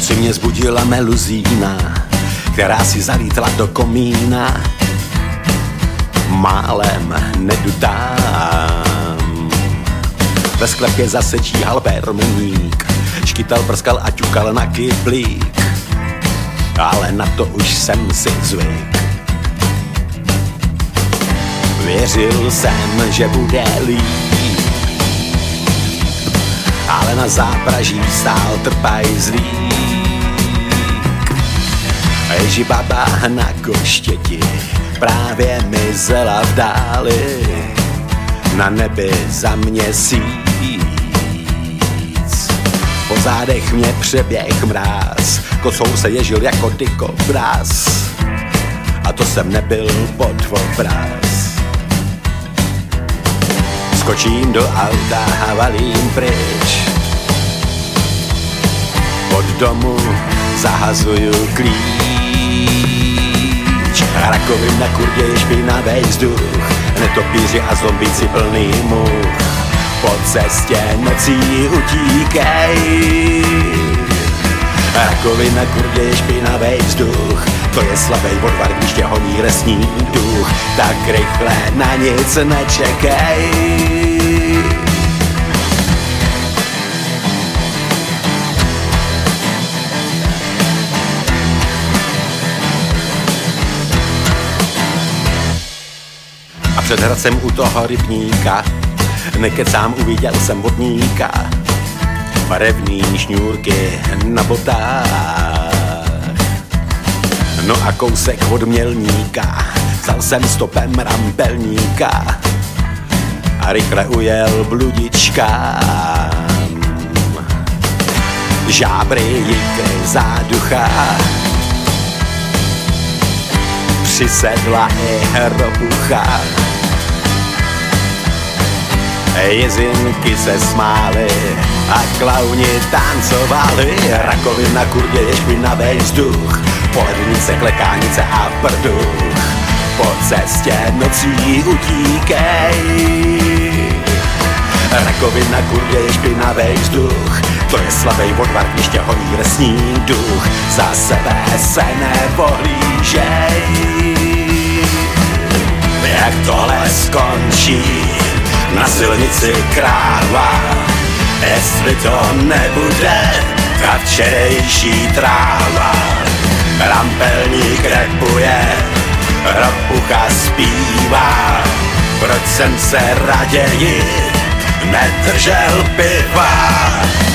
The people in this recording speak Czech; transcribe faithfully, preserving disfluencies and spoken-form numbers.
noci mě zbudila meluzína, která si zalítla do komína. Málem nedutám. Ve sklepě zase číhal permník, škytal, prskal a ťukal na kyblík, ale na to už jsem si zvyk. Věřil jsem, že bude líp, ale na zápraží stál trpajzlík. Ježibaba na koštěti právě mizela v dáli, na nebi za měsíc. Po zádech mě přeběh mráz, kosou se ježil jako dikobraz, a to jsem nebyl pod obraz. Skočím do auta a valím pryč, od domu zahazuju klíč. Rakovina, kurdě je špinavej vzduch, netopíři a zombíci plný much, po cestě nocí utíkej. Rakovina, kurdě je špinavej vzduch, to je slabej odvar, když tě honí lesní duch, tak rychle na nic nečekej. A před hradcem u toho rybníka, nekecám, uviděl jsem vodníka, barevný šňůrky na botách. No a kousek od mělníka, vzal jsem stopem rampelníka a rychle ujel bludičkám. Žábry, jikry, záducha, přisedla i hrobucha. Jezinky se smály a klauni tancovali. Rakovina, kurdě je špinavej vzduch, polednice, klekánice a prduch, po cestě nocí utíkej. Rakovina, kurdě je špinavej vzduch, to je slabej odvar, když tě honí lesní duch, za sebe se nepohlížej. Jak tohle skončí na silnici kráva, jestli to nebude ta včerejší tráva. Rampelník repuje, hrobucha zpívá, proč jsem se raději nedržel piva.